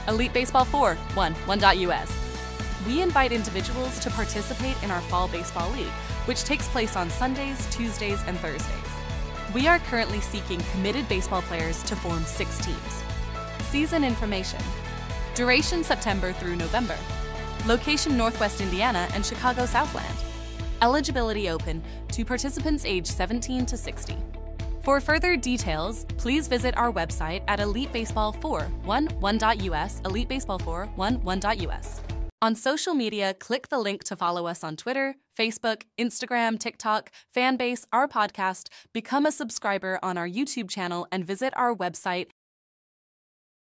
Elite Baseball 4, 1.US. We invite individuals to participate in our Fall Baseball League, which takes place on Sundays, Tuesdays, and Thursdays. We are currently seeking committed baseball players to form 6 teams. Season information. Duration September through November. Location Northwest Indiana and Chicago Southland. Eligibility open to participants age 17 to 60. For further details, please visit our website at elitebaseball4.1.US, elitebaseball4.1.US. On social media, click the link to follow us on Twitter, Facebook, Instagram, TikTok, Fanbase, our podcast, become a subscriber on our YouTube channel, and visit our website